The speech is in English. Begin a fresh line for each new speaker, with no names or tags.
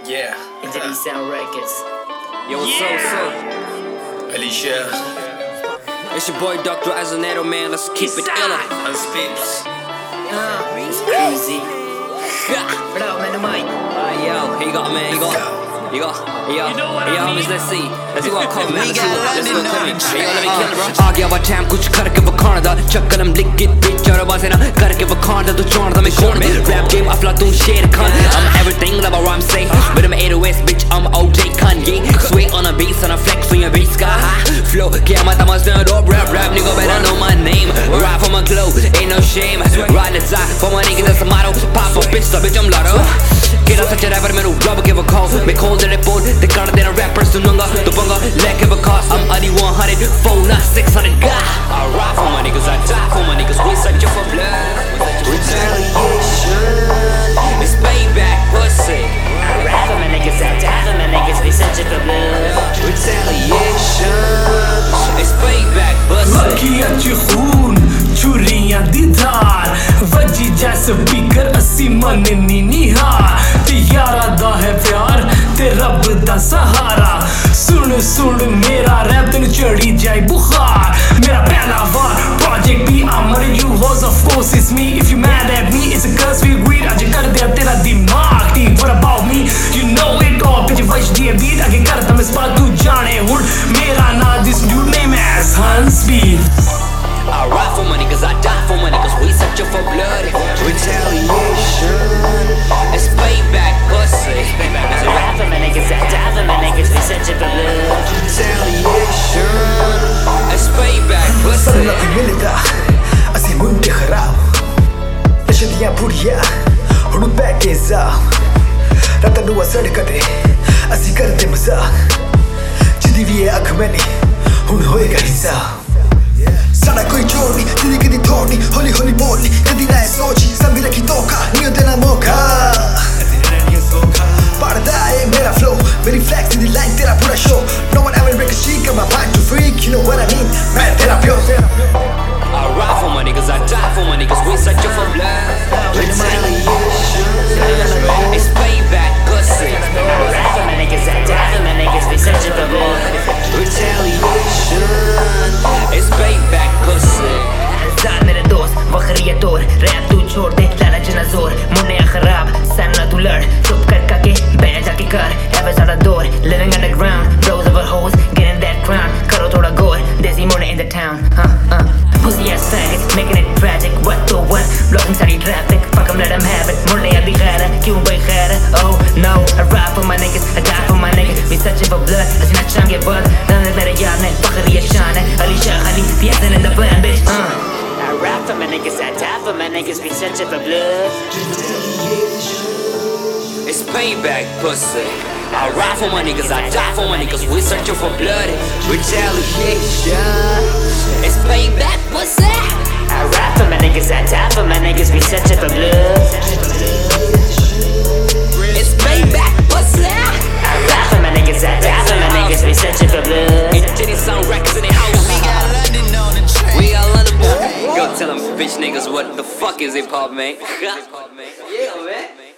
Yeah.
Infinity Sound Records.
Yo, what's up?
Alicia.
It's your boy Dr. Azaneto, man. Let's keep it illa.
Unspips.
It's crazy. Bro, man, the mic.
Yo, here you go, man. Yo, homies, let's see what I'm coming, man. Let's go, come in. Yo, let me kill it, bro. आ गया वो time कुछ करके बखाना दा चक्करम लिख के bitch और बासे ना करके बखाना दा तू चाहता मैं कौन मैं rap game अफलातून शेर Khan I'm everything like what I'm saying with them 808s bitch I'm OJ Kanye sway on a beat and I flex on your beat sky high flow क्या मत मस्त dope rap nigga better know my name ride for my glow ain't no shame ride the side for my niggas that's a motto pop a bitch I'm lotto Get such a rapper, man, who rubber give a call Make hold the report, they got it in a rapper Sununga, the bunga, lack of a cost I'm Adi 100, phone, not 600 God I ride for my niggas, I die for my niggas We search for blood Retaliation It's payback, pussy
I rap for my niggas, I die for my niggas. We searching for blood.
Retaliation It's payback, pussy
Lakiya ch khoon, churiyan di dhar Vaji jaisa speaker assi manni nihar Te yara da hai pyar, te rab da sahara Sun sun mera rap tenu chadi jai bukhar Mera pehla war, project bhi amar you hoes of course it's me If you mad at me, it's a cause we agreed Aaj kar diya tera dimag Team, what about me? You know it all, pitch vash diye beat Aage karta main spark tu jaane hun Mera na this dude name as Unspips
I ride for my niggas, I die for my niggas We searching for blood Retaliation It's payback, pussy
I rap for my niggas, I die for my niggas. We searching for blood.
Retaliation It's payback, pussy
Sana te milita Asi munde kharab Nashe diyan puriya Hunu back is out Rata nuwa sadkate Asi karte mazak Jidi vi hai akh maini Hun hoega hisab Sada koi chor nahi, dili kadi thod nahi Holi holi bol nahi, kadi na hai soch Sambi rakhi dhokha, niyo dena mokha Parda hai mera flow Meri flex in the line, tera pura show No one ever break a cheek, I'm a mind to freak You know what I mean, man tera pure
I ride for my niggas, I die for my niggas We searching for blood Retaliation It's payback, pussy
I rap for my niggas, I die for my niggas. We searching for blood.
Retaliation It's payback, pussy
इंसान मेरे दोस्त वखरिया तोर rap तू छोड़ दे लालच ना जोर मुन्ने खराब सन ना तू लड़ चुप कर काके बैठ जाके कर एवर सारा दौर living underground bros over hoes getting that crown करो थोड़ा गौर देसी मुन्ने in the town pussy ass faggot making it tragic what to what blocking सारी traffic fuck 'em let 'em have it मुन्ने अभी खैर क्यों भाई खैर oh no I rap for my niggas I die for my niggas we searching for blood ਅਸੀਂ ਨੱਚਾਂਗੇ ਬਦ ਨਵੇਂ ਮੇਰੇ ਯਾਰ ਨੇ ਵਖਰੀਆ ਸ਼ਾਨ ਹੈ ਅਲੀ ਸ਼ਾਹ Ali ਪਿਆਸੇ in the plan bitch I rap for my niggas, I die for my niggas, we searching for blood.
It's payback, pussy I ride for my niggas, I die for my niggas We searching for blood Retaliation It's payback, pussy
I rap for my niggas, I die for my niggas, we searching for blood.
It's payback, pussy
I rap for my niggas, I die for my niggas, we searching for blood.
Infinity Sound Records in the house We got London on the train We got London, boy Go tell them bitch niggas what the fuck is hip hop, man Yeah, man